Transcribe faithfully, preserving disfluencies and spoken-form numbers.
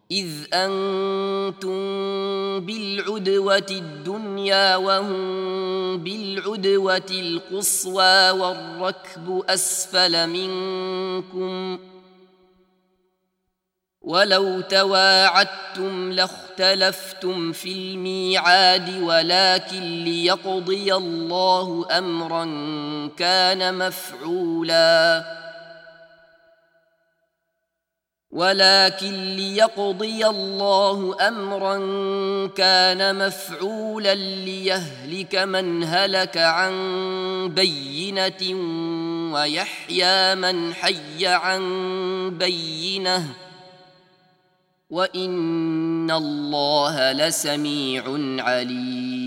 إذ أنتم بالعدوة الدنيا وهم بالعدوة القصوى والركب أسفل منكم ولو تواعدتم لاختلفتم في الميعاد ولكن ليقضي الله أمرا كان مفعولا ولكن ليقضي الله أمرا كان مفعولا ليهلك من هلك عن بينة ويحيى من حي عن بينة وإن الله لسميع عليم.